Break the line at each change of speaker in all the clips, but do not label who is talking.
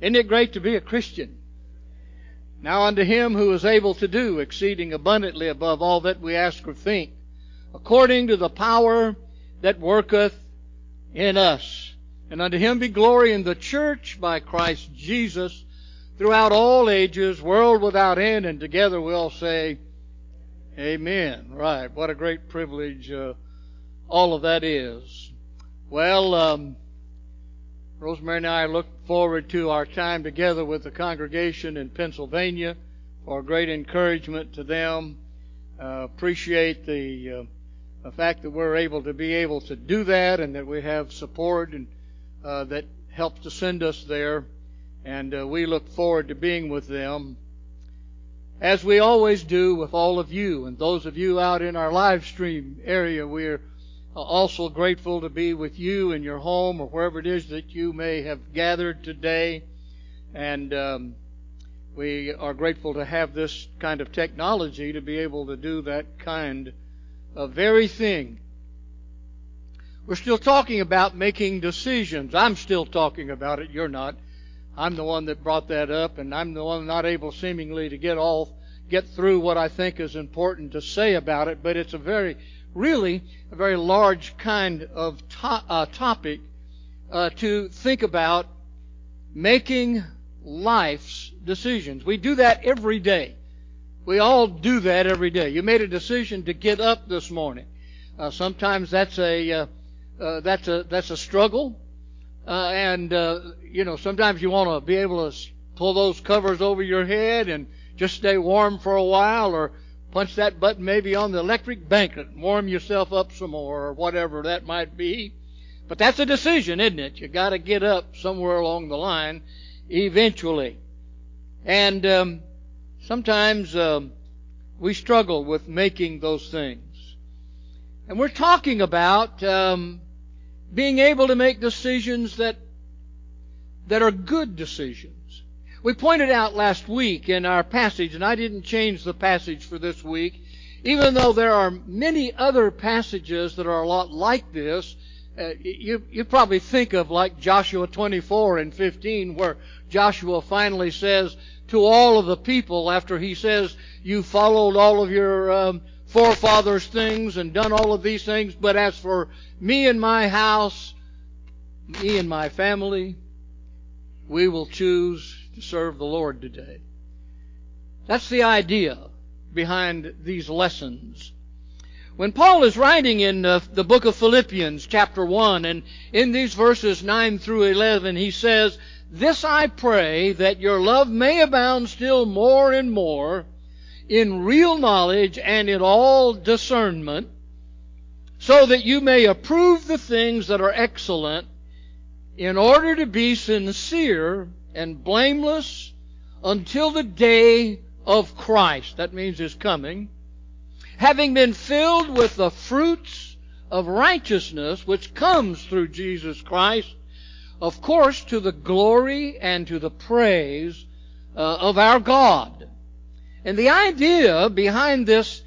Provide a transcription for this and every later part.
Isn't it great to be a Christian? Now unto Him who is able to do exceeding abundantly above all that we ask or think, according to the power that worketh in us. And unto Him be glory in the church by Christ Jesus throughout all ages, world without end. And together we'll say, Amen. Right. What a great privilege all of that is. Well, Rosemary and I look forward to our time together with the congregation in Pennsylvania for great encouragement to them. Appreciate the fact that we're able to do that, and that we have support and that helps to send us there. And we look forward to being with them, as we always do with all of you. And those of you out in our live stream area, we're also grateful to be with you in your home or wherever it is that you may have gathered today. And we are grateful to have this kind of technology to be able to do that kind of very thing. We're still talking about making decisions. I'm still talking about it. You're not. I'm the one that brought that up, and I'm the one not able seemingly to get through what I think is important to say about it. But it's really a very large kind of topic to think about, making life's decisions. We do that every day. We all do that every day. You made a decision to get up this morning. Sometimes that's a struggle, and sometimes you want to be able to pull those covers over your head and just stay warm for a while, or punch that button maybe on the electric blanket and warm yourself up some more, or whatever that might be. But that's a decision, isn't it? You got to get up somewhere along the line eventually. And sometimes we struggle with making those things. And we're talking about being able to make decisions that are good decisions. We pointed out last week in our passage, and I didn't change the passage for this week, even though there are many other passages that are a lot like this. You probably think of like Joshua 24 and 15, where Joshua finally says to all of the people, after he says, you followed all of your forefathers' things and done all of these things, but as for me and my house, me and my family, we will choose to serve the Lord today. That's the idea behind these lessons. When Paul is writing in the book of Philippians, chapter 1, and in these verses 9 through 11, he says, this I pray, that your love may abound still more and more in real knowledge and in all discernment, so that you may approve the things that are excellent, in order to be sincere and blameless until the day of Christ. That means His coming. Having been filled with the fruits of righteousness which comes through Jesus Christ, of course, to the glory and to the praise of our God. And the idea behind this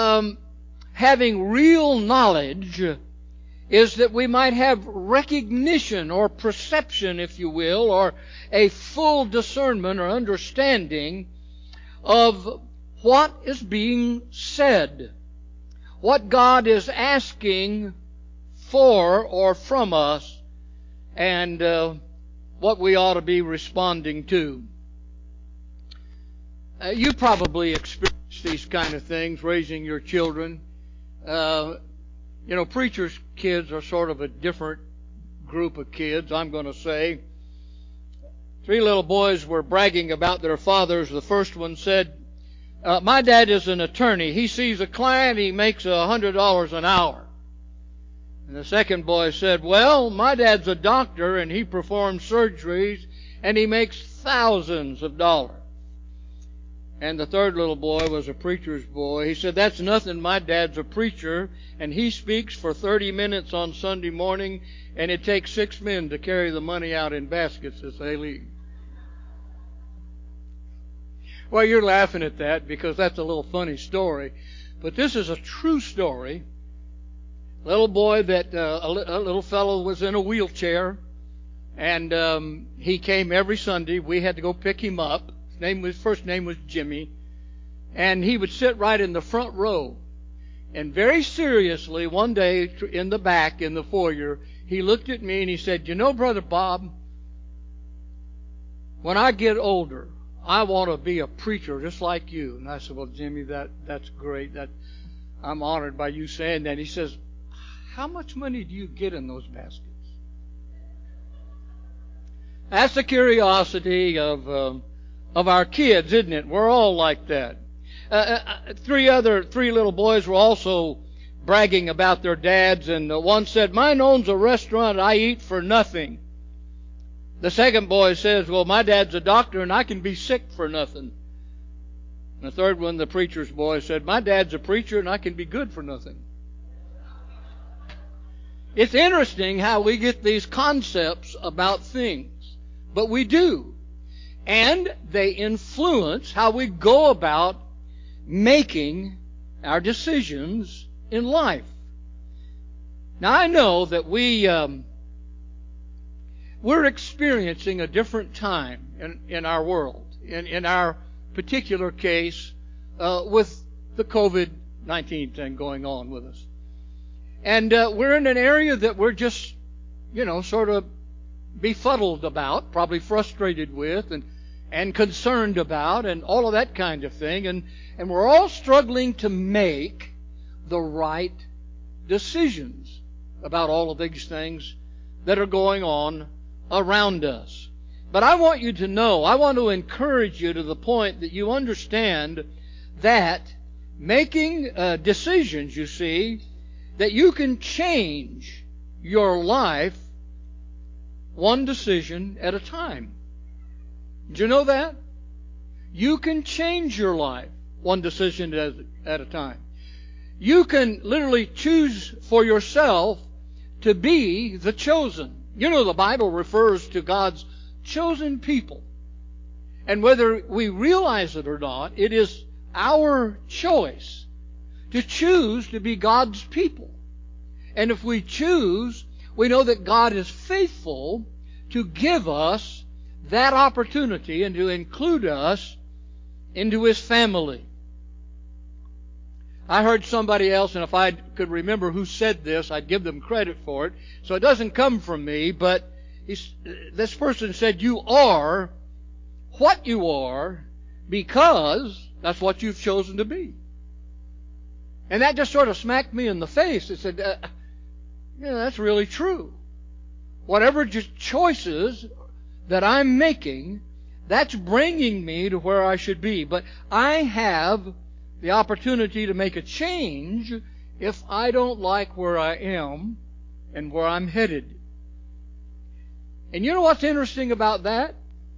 having real knowledge is that we might have recognition or perception, if you will, or a full discernment or understanding of what is being said, what God is asking for or from us, and what we ought to be responding to. You probably experienced these kind of things raising your children. Preachers' kids are sort of a different group of kids, I'm going to say. 3 little boys were bragging about their fathers. The first one said, my dad is an attorney. He sees a client, he makes $100 an hour. And the second boy said, well, my dad's a doctor and he performs surgeries and he makes thousands of dollars. And the third little boy was a preacher's boy. He said, that's nothing. My dad's a preacher and he speaks for 30 minutes on Sunday morning, and it takes 6 men to carry the money out in baskets as they leave. Well, you're laughing at that because that's a little funny story. But this is a true story. Little boy a little fellow was in a wheelchair, And he came every Sunday. We had to go pick him up. His first name was Jimmy. And he would sit right in the front row. And very seriously, one day in the back, in the foyer, he looked at me and he said, "You know, Brother Bob, when I get older, I want to be a preacher just like you." And I said, "Well, Jimmy, that's great. I'm honored by you saying that." He says, "How much money do you get in those baskets?" That's the curiosity of our kids, isn't it? We're all like that. Three little boys were also bragging about their dads, and one said, "Mine owns a restaurant. I eat for nothing." The second boy says, "Well, my dad's a doctor, and I can be sick for nothing." And the third one, the preacher's boy, said, "My dad's a preacher, and I can be good for nothing." It's interesting how we get these concepts about things, but we do. And they influence how we go about making our decisions in life. Now, I know that we're experiencing a different time in our world, in our particular case, with the COVID-19 thing going on with us. And we're in an area that we're just, sort of befuddled about, probably frustrated with, and concerned about, and all of that kind of thing. And we're all struggling to make the right decisions about all of these things that are going on around us. But I want you to know, I want to encourage you to the point that you understand that making decisions, you see, that you can change your life one decision at a time. Did you know that? You can change your life one decision at a time. You can literally choose for yourself to be the chosen. The Bible refers to God's chosen people. And whether we realize it or not, it is our choice to choose to be God's people. And if we choose, we know that God is faithful to give us that opportunity and to include us into His family. I heard somebody else, and if I could remember who said this, I'd give them credit for it. So it doesn't come from me, but this person said, "You are what you are because that's what you've chosen to be." And that just sort of smacked me in the face. It said, that's really true. Whatever choices that I'm making, that's bringing me to where I should be. But I have the opportunity to make a change if I don't like where I am and where I'm headed. And you know what's interesting about that?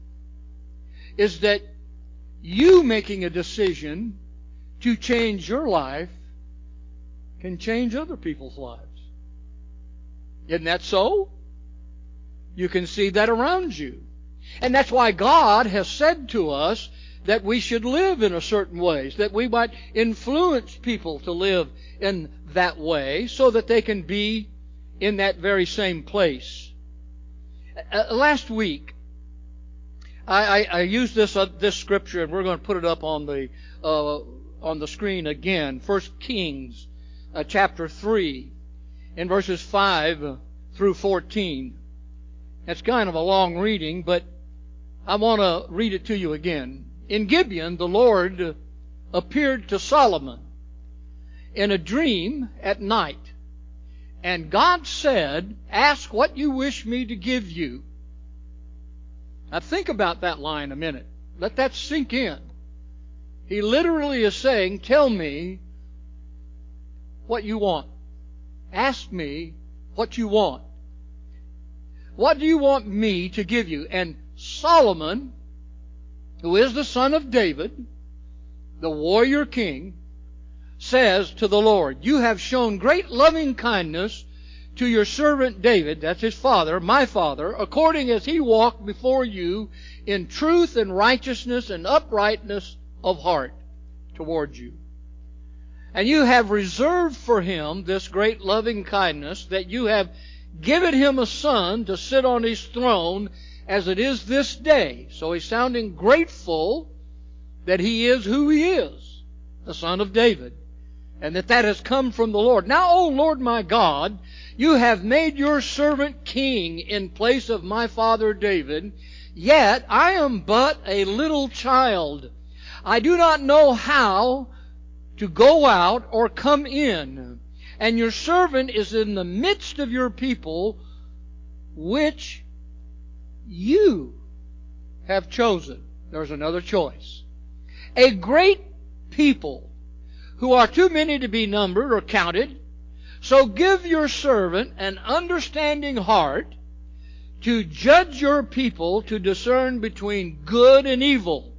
Is that you making a decision to change your life can change other people's lives. Isn't that so? You can see that around you. And that's why God has said to us that we should live in a certain way, that we might influence people to live in that way so that they can be in that very same place. Last week, I used this scripture, and we're going to put it up on the screen again. 1 Kings chapter 3, in verses 5 through 14. It's kind of a long reading, but I want to read it to you again. In Gibeon, the Lord appeared to Solomon in a dream at night. And God said, "Ask what you wish me to give you." Now think about that line a minute. Let that sink in. He literally is saying, tell me what you want. Ask me what you want. What do you want me to give you? And Solomon, who is the son of David, the warrior king, says to the Lord, "You have shown great loving kindness to your servant David," that's his father, my father, "according as he walked before you in truth and righteousness and uprightness of heart toward you. And you have reserved for him this great loving kindness, that you have given him a son to sit on his throne as it is this day. So he's sounding grateful that he is who he is, the son of David, and that has come from the Lord. Now, O Lord my God, you have made your servant king in place of my father David, yet I am but a little child. I do not know how to go out or come in, and your servant is in the midst of your people, which you have chosen. There's another choice. A great people who are too many to be numbered or counted. So give your servant an understanding heart to judge your people, to discern between good and evil.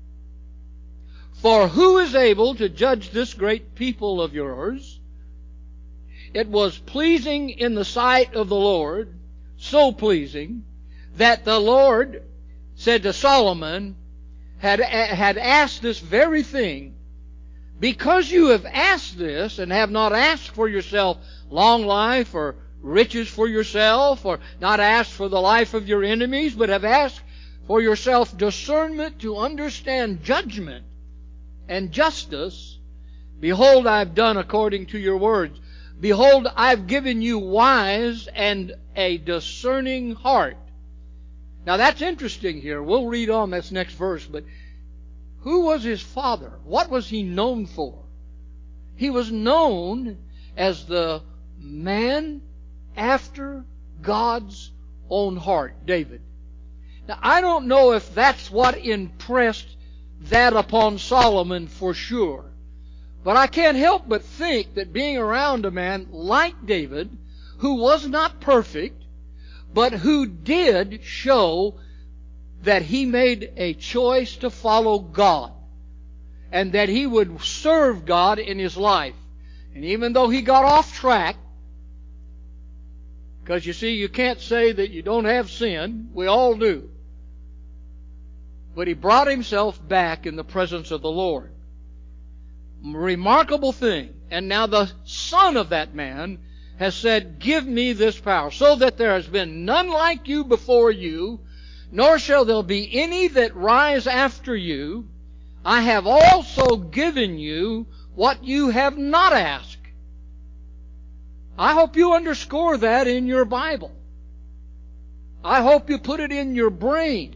For who is able to judge this great people of yours? It was pleasing in the sight of the Lord, so pleasing, that the Lord said to Solomon, had asked this very thing. Because you have asked this, and have not asked for yourself long life or riches for yourself, or not asked for the life of your enemies, but have asked for yourself discernment to understand judgment and justice, behold, I've done according to your words. Behold, I've given you wise and a discerning heart. Now that's interesting here. We'll read on this next verse, but who was his father? What was he known for? He was known as the man after God's own heart, David. Now, I don't know if that's what impressed that upon Solomon for sure. But I can't help but think that being around a man like David, who was not perfect, but who did show that he made a choice to follow God, and that he would serve God in his life. And even though he got off track, because you see, you can't say that you don't have sin. We all do. But he brought himself back in the presence of the Lord. Remarkable thing. And now the son of that man has said, give me this power, so that there has been none like you before you, nor shall there be any that rise after you. I have also given you what you have not asked. I hope you underscore that in your Bible. I hope you put it in your brain.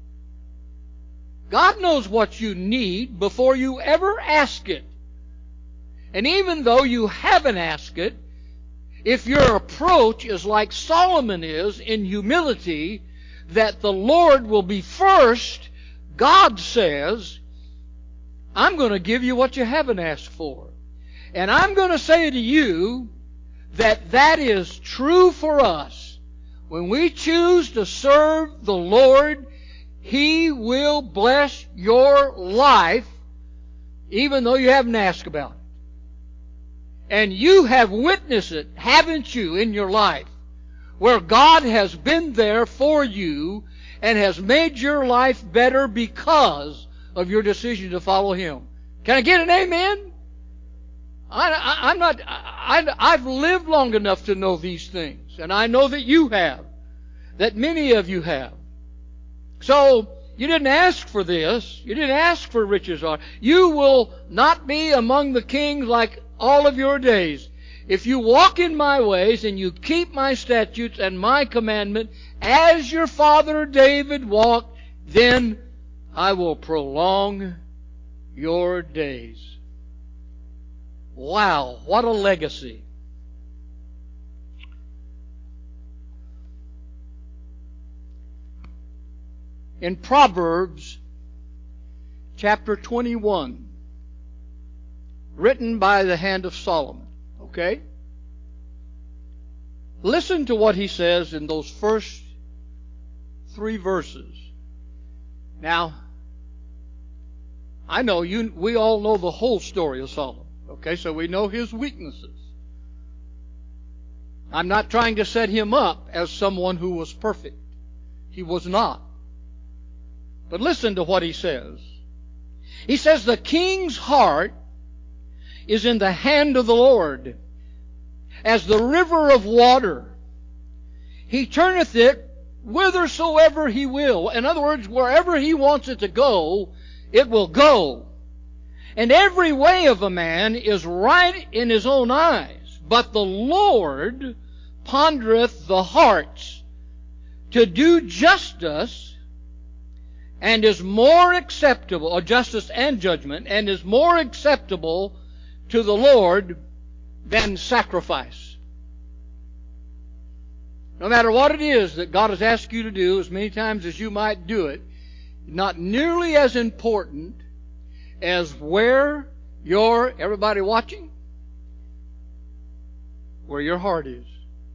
God knows what you need before you ever ask it. And even though you haven't asked it, if your approach is like Solomon is in humility, that the Lord will be first, God says, I'm going to give you what you haven't asked for. And I'm going to say to you that that is true for us. When we choose to serve the Lord, He will bless your life, even though you haven't asked about it. And you have witnessed it, haven't you, in your life, where God has been there for you and has made your life better because of your decision to follow Him. Can I get an amen? I've lived long enough to know these things, and I know that you have, that many of you have. So, you didn't ask for this. You didn't ask for riches. You will not be among the kings like all of your days. If you walk in my ways and you keep my statutes and my commandment as your father David walked, then I will prolong your days. Wow, what a legacy. In Proverbs chapter 21, written by the hand of Solomon, okay? Listen to what he says in those first 3 verses. Now, I know we all know the whole story of Solomon, okay? So we know his weaknesses. I'm not trying to set him up as someone who was perfect. He was not. But listen to what he says. He says, the king's heart is in the hand of the Lord, as the river of water He turneth it whithersoever He will. In other words, wherever He wants it to go, it will go. And every way of a man is right in his own eyes. But the Lord pondereth the hearts to do justice, and is more acceptable, or justice and judgment, and is more acceptable to the Lord than sacrifice. No matter what it is that God has asked you to do, as many times as you might do it, not nearly as important as where your, everybody watching, where your heart is.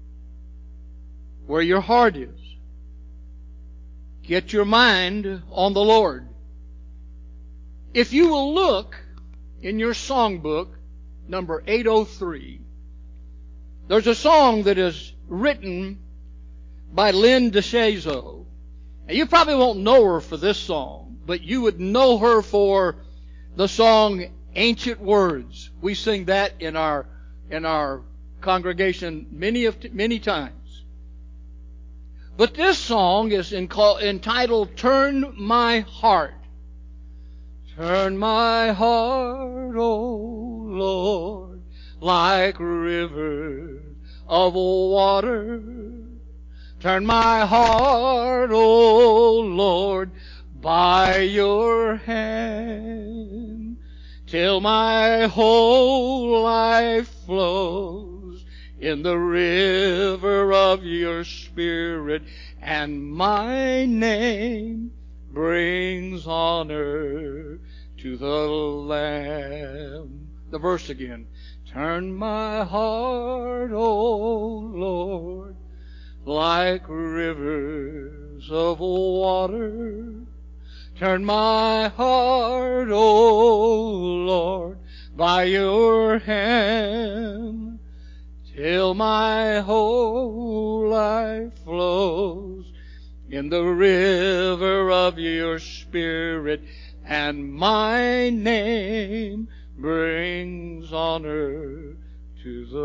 Where your heart is. Get your mind on the Lord. If you will look in your songbook, number 803, there's a song that is written by Lynn DeShazo. And you probably won't know her for this song, but you would know her for the song Ancient Words. We sing that in our congregation many times. But this song is entitled Turn My Heart. Turn my heart, O Lord, like rivers of water. Turn my heart, O Lord, by your hand, till my whole life flows in the river of your Spirit, and my name brings honor to the Lamb. The verse again. Turn my heart, O Lord, like rivers of water. Turn my heart, O Lord, by your hand, till my whole life flows in the river of your Spirit, and my name brings honor to the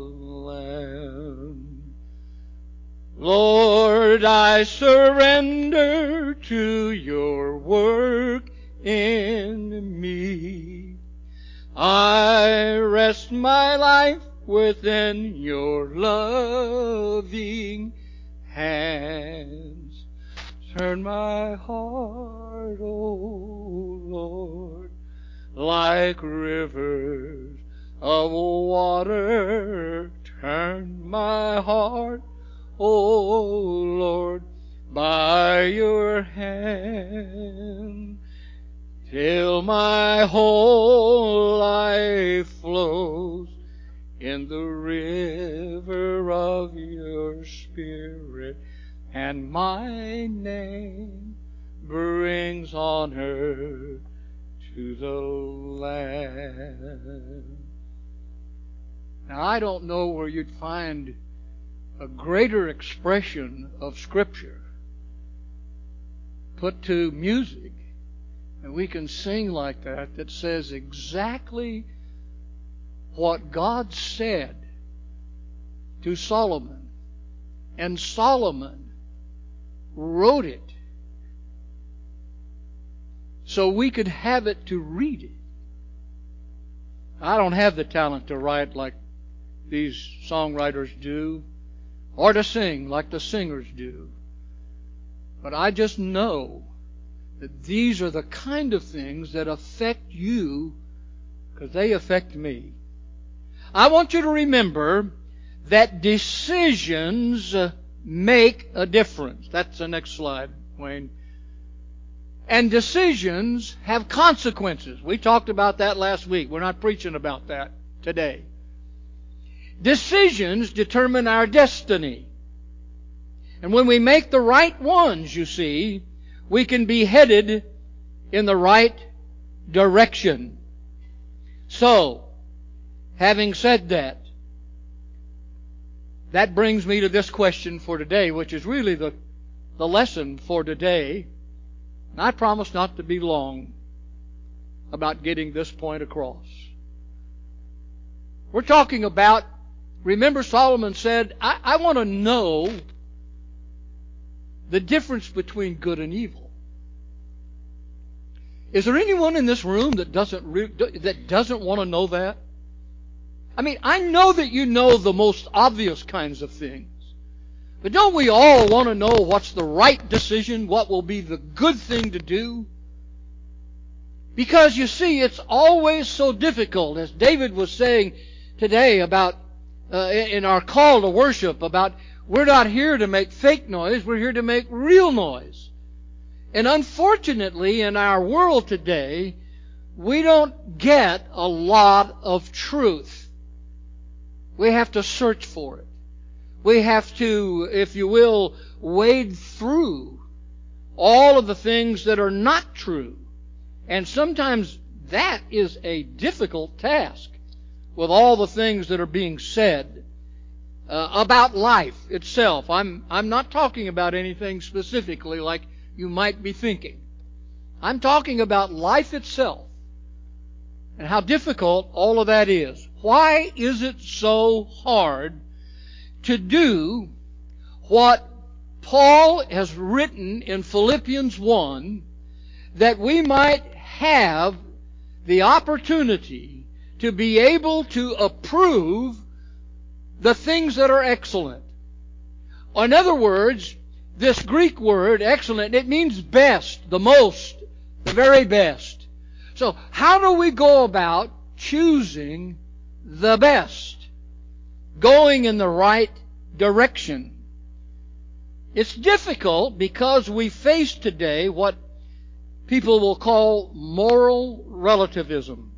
Lamb. Lord, I surrender to your work in me. I rest my life within your loving hands. Turn my heart, O Lord, like rivers of water. Turn my heart, O Lord, by your hand, till my whole life flows in the river of your Spirit, and my name brings honor to the Lamb. Now, I don't know where you'd find a greater expression of Scripture put to music, and we can sing like that says exactly what God said to Solomon. And Solomon wrote it so we could have it to read it. I don't have the talent to write like these songwriters do, or to sing like the singers do. But I just know that these are the kind of things that affect you because they affect me. I want you to remember that decisions make a difference. That's the next slide, Wayne. And decisions have consequences. We talked about that last week. We're not preaching about that today. Decisions determine our destiny. And when we make the right ones, you see, we can be headed in the right direction. So, having said that, that brings me to this question for today, which is really the lesson for today. And I promise not to be long about getting this point across. We're talking about, remember Solomon said, I want to know the difference between good and evil. Is there anyone in this room that doesn't want to know that? I mean, I know that you know the most obvious kinds of things. But don't we all want to know what's the right decision, what will be the good thing to do? Because you see, it's always so difficult, as David was saying today about in our call to worship, about we're not here to make fake noise, we're here to make real noise. And unfortunately, in our world today, we don't get a lot of truth. We have to search for it. We have to, if you will, wade through all of the things that are not true. And sometimes that is a difficult task with all the things that are being said about life itself. I'm not talking about anything specifically like you might be thinking. I'm talking about life itself and how difficult all of that is. Why is it so hard to do what Paul has written in Philippians 1, that we might have the opportunity to be able to approve the things that are excellent? In other words, this Greek word, excellent, it means best, the most, the very best. So how do we go about choosing the best? Going in the right direction. It's difficult because we face today what people will call moral relativism.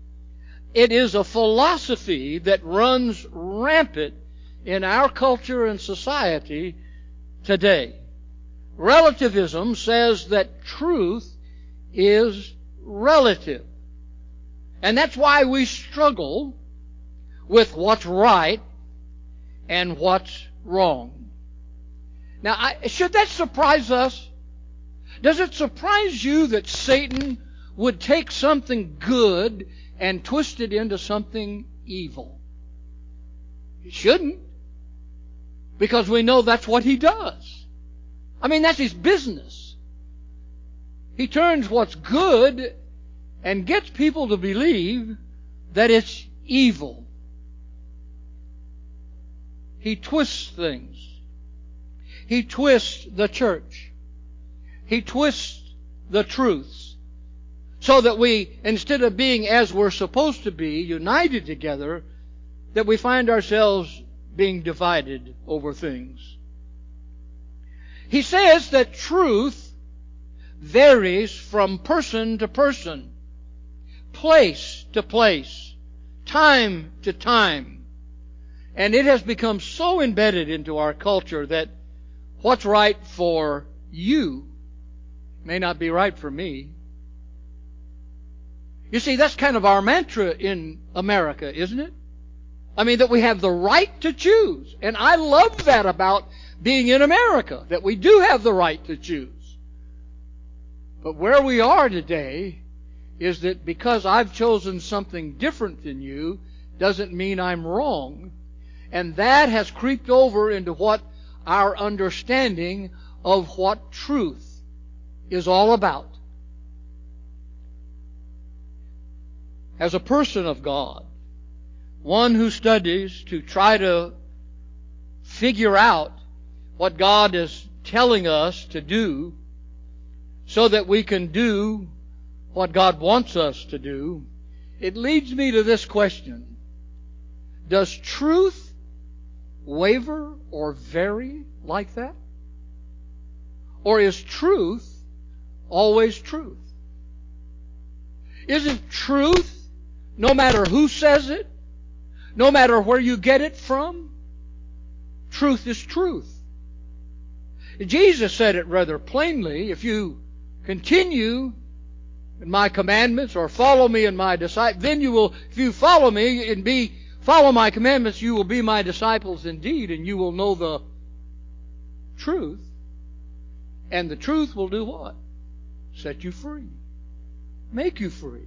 It is a philosophy that runs rampant in our culture and society today. Relativism says that truth is relative. And that's why we struggle with what's right and what's wrong. Now, should that surprise us? Does it surprise you that Satan would take something good and twist it into something evil? It shouldn't. Because we know that's what he does. I mean, that's his business. He turns what's good and gets people to believe that it's evil. He twists things. He twists the church. He twists the truths. So that we, instead of being as we're supposed to be, united together, that we find ourselves being divided over things. He says that truth varies from person to person, place to place, time to time. And it has become so embedded into our culture that what's right for you may not be right for me. You see, that's kind of our mantra in America, isn't it? I mean, that we have the right to choose. And I love that about being in America, that we do have the right to choose. But where we are today is that because I've chosen something different than you doesn't mean I'm wrong. And that has creeped over into what our understanding of what truth is all about. As a person of God, one who studies to try to figure out what God is telling us to do so that we can do what God wants us to do, it leads me to this question. Does truth waver or vary like that? Or is truth always truth? Isn't truth, no matter who says it, no matter where you get it from, truth is truth? Jesus said it rather plainly. If you continue in my commandments or follow me in my disciples, then you will, if you follow me and follow my commandments, you will be my disciples indeed, and you will know the truth. And the truth will do what? Set you free. Make you free.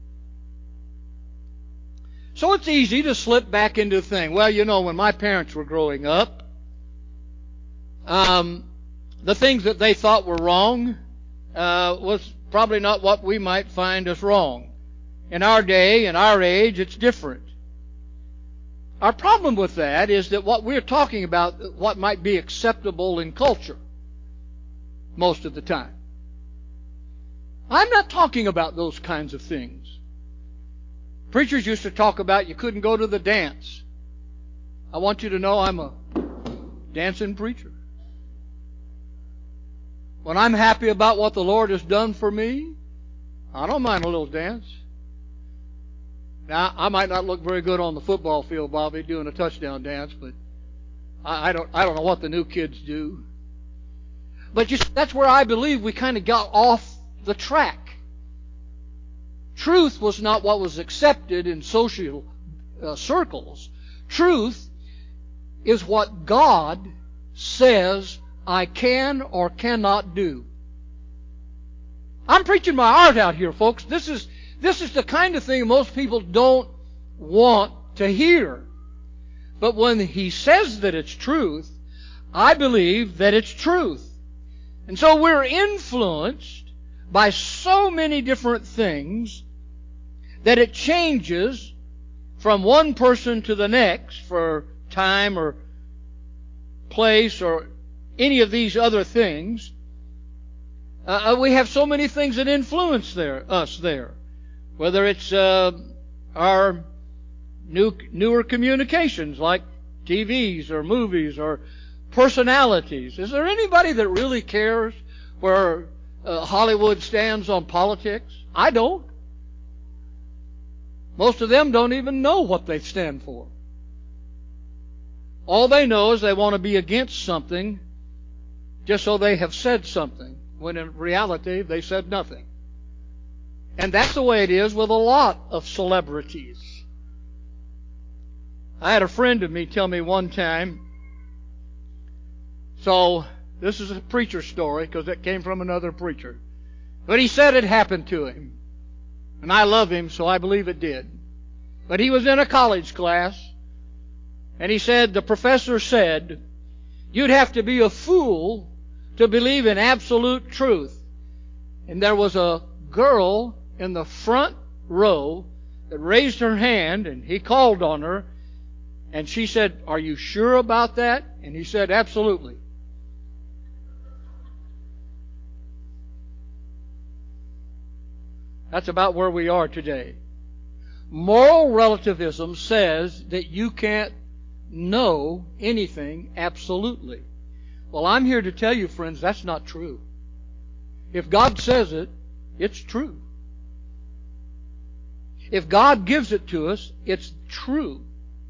So it's easy to slip back into the thing. Well, you know, when my parents were growing up, the things that they thought were wrong was probably not what we might find as wrong. In our day, in our age, it's different. Our problem with that is that what we're talking about, what might be acceptable in culture, most of the time. I'm not talking about those kinds of things. Preachers used to talk about you couldn't go to the dance. I want you to know I'm a dancing preacher. When I'm happy about what the Lord has done for me, I don't mind a little dance. Now, I might not look very good on the football field, Bobby, doing a touchdown dance, but I don't know what the new kids do. But that's where I believe we kind of got off the track. Truth was not what was accepted in social circles. Truth is what God says I can or cannot do. I'm preaching my heart out here, folks. This is the kind of thing most people don't want to hear. But when He says that it's truth, I believe that it's truth. And so we're influenced by so many different things that it changes from one person to the next for time or place or any of these other things. We have so many things that influence us there. Whether it's our newer communications like TVs or movies or personalities. Is there anybody that really cares where Hollywood stands on politics? I don't. Most of them don't even know what they stand for. All they know is they want to be against something just so they have said something, when in reality they said nothing. And that's the way it is with a lot of celebrities. I had a friend of me tell me one time, so this is a preacher story because it came from another preacher. But he said it happened to him. And I love him, so I believe it did. But he was in a college class, and he said, the professor said, you'd have to be a fool to believe in absolute truth. And there was a girl in the front row that raised her hand, and he called on her, and she said, are you sure about that? And he said, absolutely. That's about where we are today. Moral relativism says that you can't know anything absolutely. Well, I'm here to tell you, friends, that's not true. If God says it, it's true. If God gives it to us, it's true.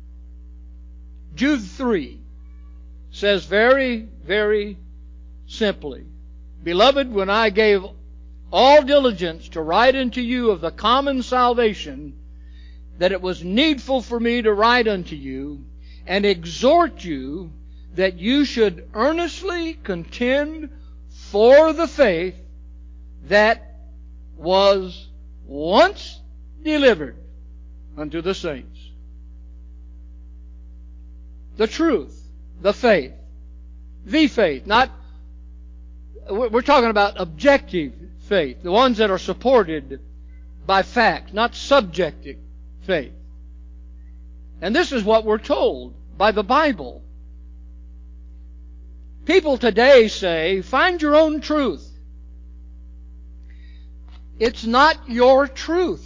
Jude 3 says very, very simply, Beloved, when I gave all diligence to write unto you of the common salvation, that it was needful for me to write unto you, and exhort you that you should earnestly contend for the faith that was once delivered unto the saints. The truth, the faith, not, we're talking about objective faith, the ones that are supported by fact, not subjective faith. And this is what we're told by the Bible. People today say, find your own truth. It's not your truth.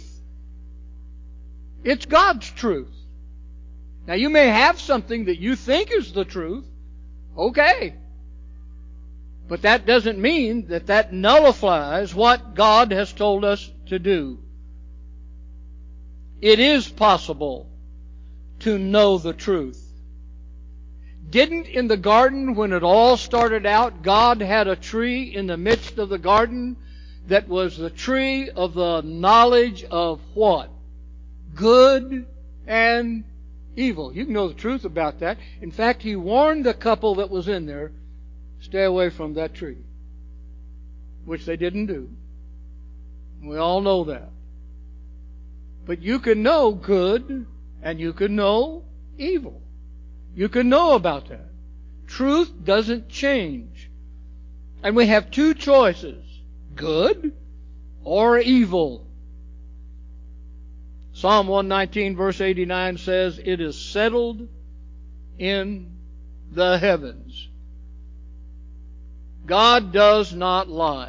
It's God's truth. Now, you may have something that you think is the truth. Okay. But that doesn't mean that nullifies what God has told us to do. It is possible to know the truth. Didn't in the garden, when it all started out, God had a tree in the midst of the garden that was the tree of the knowledge of what? Good and evil. You can know the truth about that. In fact, He warned the couple that was in there, stay away from that tree, which they didn't do. We all know that. But you can know good and you can know evil. You can know about that. Truth doesn't change. And we have two choices, good or evil. Psalm 119 verse 89 says, "It is settled in the heavens." God does not lie.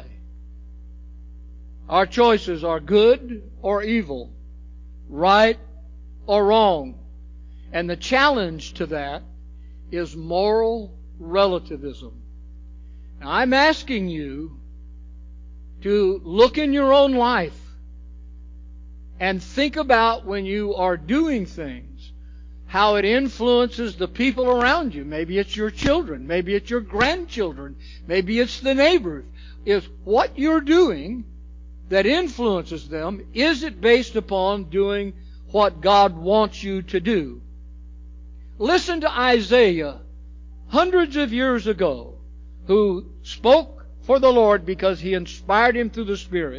Our choices are good or evil, right or wrong. And the challenge to that is moral relativism. Now, I'm asking you to look in your own life and think about when you are doing things, how it influences the people around you. Maybe it's your children, maybe it's your grandchildren, maybe it's the neighbors. Is what you're doing that influences them, is it based upon doing what God wants you to do? Listen to Isaiah, hundreds of years ago, who spoke for the Lord because He inspired him through the Spirit.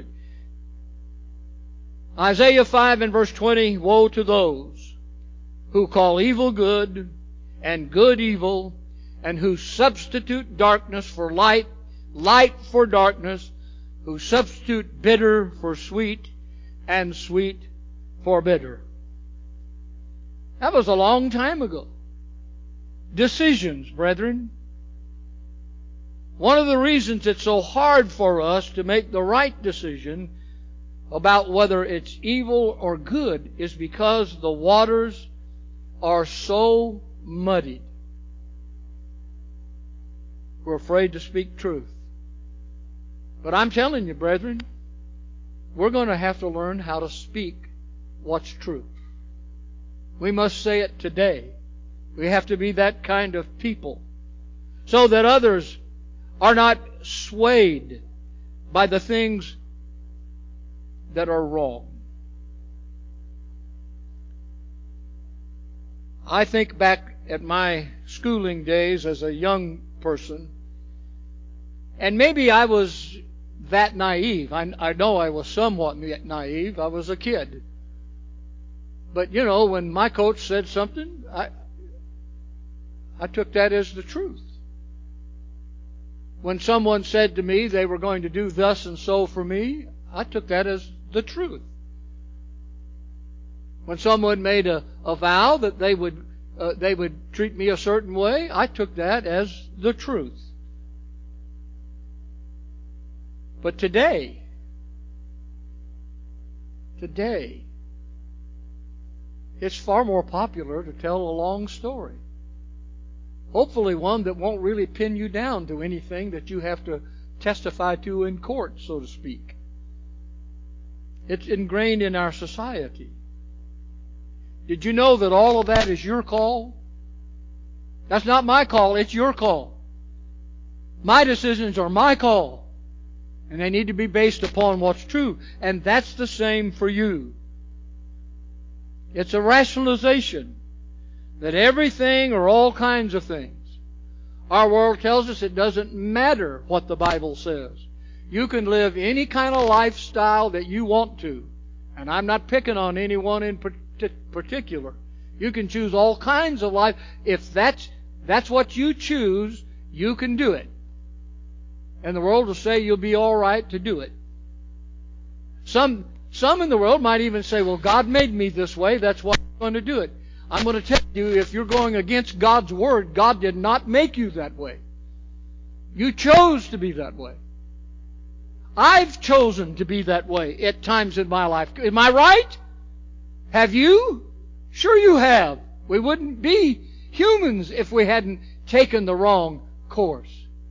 Isaiah 5 and verse 20, "Woe to those who call evil good and good evil, and who substitute darkness for light, light for darkness, who substitute bitter for sweet, and sweet for bitter." That was a long time ago. Decisions, brethren. One of the reasons it's so hard for us to make the right decision about whether it's evil or good is because the waters are so muddied. We're afraid to speak truth. But I'm telling you, brethren, we're going to have to learn how to speak what's true. We must say it today. We have to be that kind of people so that others are not swayed by the things that are wrong. I think back at my schooling days as a young person, and maybe I was that naive. I know I was somewhat naive. I was a kid. But, you know, when my coach said something, I took that as the truth. When someone said to me they were going to do thus and so for me, I took that as the truth. When someone made a vow that they would treat me a certain way, I took that as the truth. But today, it's far more popular to tell a long story. Hopefully one that won't really pin you down to anything that you have to testify to in court, so to speak. It's ingrained in our society. Did you know that all of that is your call? That's not my call, it's your call. My decisions are my call. And they need to be based upon what's true. And that's the same for you. It's a rationalization that everything or all kinds of things. Our world tells us it doesn't matter what the Bible says. You can live any kind of lifestyle that you want to. And I'm not picking on anyone in particular. You can choose all kinds of life. If that's what you choose, you can do it. And the world will say you'll be all right to do it. Some in the world might even say, well, God made me this way, that's why I'm going to do it. I'm going to tell you, if you're going against God's Word, God did not make you that way. You chose to be that way. I've chosen to be that way at times in my life. Am I right? Have you? Sure you have. We wouldn't be humans if we hadn't taken the wrong course.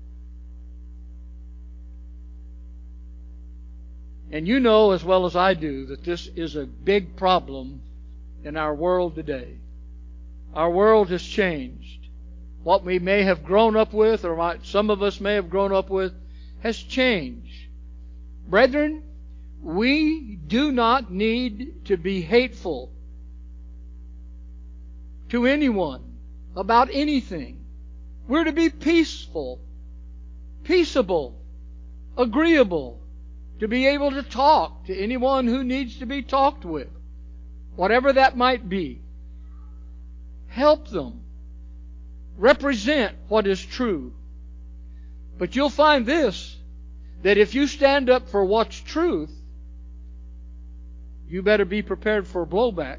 And you know as well as I do that this is a big problem in our world today. Our world has changed. What we may have grown up with, or some of us may have grown up with, has changed. Brethren, we do not need to be hateful to anyone about anything. We're to be peaceful, peaceable, agreeable, to be able to talk to anyone who needs to be talked with, whatever that might be. Help them. Represent what is true. But you'll find this, that if you stand up for what's truth, you better be prepared for blowback,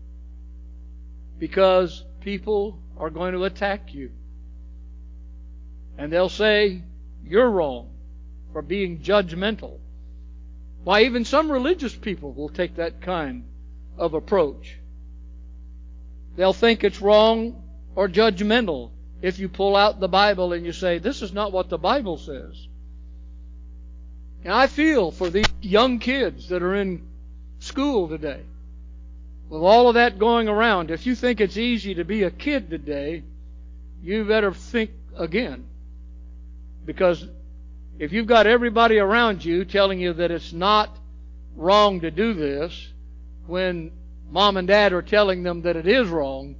because people are going to attack you. And they'll say, you're wrong for being judgmental. Why, even some religious people will take that kind of approach. They'll think it's wrong or judgmental if you pull out the Bible and you say, this is not what the Bible says. And I feel for these young kids that are in school today. With all of that going around, if you think it's easy to be a kid today, you better think again. Because if you've got everybody around you telling you that it's not wrong to do this, when mom and dad are telling them that it is wrong,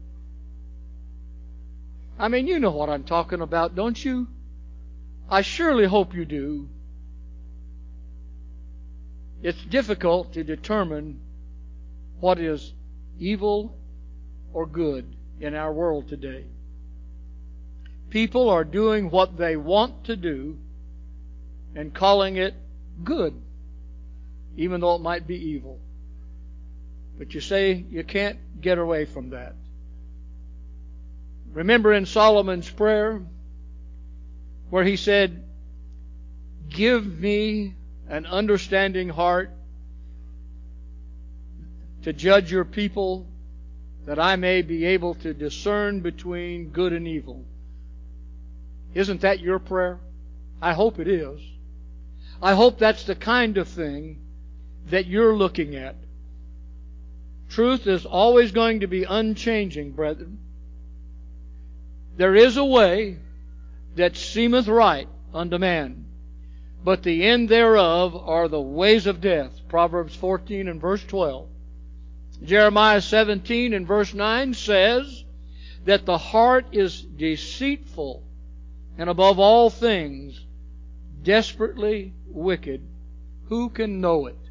I mean, you know what I'm talking about, don't you? I surely hope you do. It's difficult to determine what is evil or good in our world today. People are doing what they want to do and calling it good, even though it might be evil. But you say you can't get away from that. Remember in Solomon's prayer where he said, give me an understanding heart to judge your people, that I may be able to discern between good and evil. Isn't that your prayer? I hope it is. I hope that's the kind of thing that you're looking at. Truth is always going to be unchanging, brethren. There is a way that seemeth right unto man, but the end thereof are the ways of death. Proverbs 14 and verse 12. Jeremiah 17 and verse 9 says that the heart is deceitful and above all things desperately wicked. Who can know it?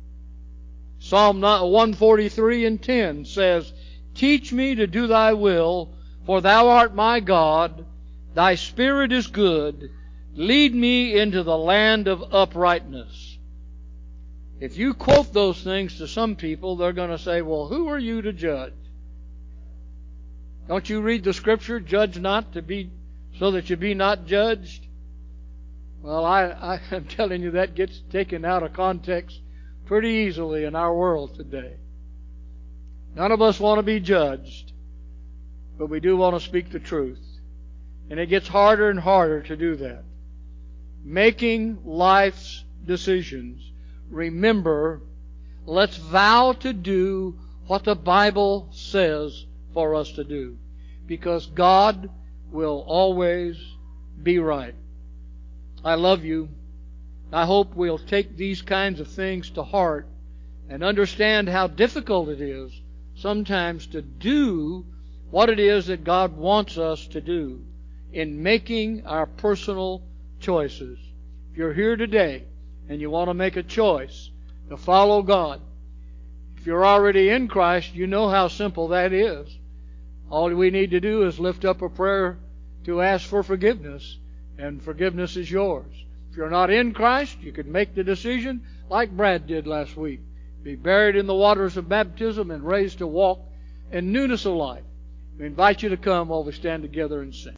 Psalm 143 and 10 says, teach me to do thy will, for thou art my God. Thy spirit is good. Lead me into the land of uprightness. If you quote those things to some people, they're going to say, well, who are you to judge? Don't you read the Scripture, judge not to be, so that you be not judged? Well, I'm telling you, that gets taken out of context pretty easily in our world today. None of us want to be judged, but we do want to speak the truth. And it gets harder and harder to do that. Making life's decisions. Remember, let's vow to do what the Bible says for us to do, because God will always be right. I love you. I hope we'll take these kinds of things to heart and understand how difficult it is sometimes to do what it is that God wants us to do in making our personal choices. If you're here today and you want to make a choice to follow God, if you're already in Christ, you know how simple that is. All we need to do is lift up a prayer to ask for forgiveness, and forgiveness is yours. If you're not in Christ, you can make the decision like Brad did last week. Be buried in the waters of baptism and raised to walk in newness of life. We invite you to come while we stand together and sing.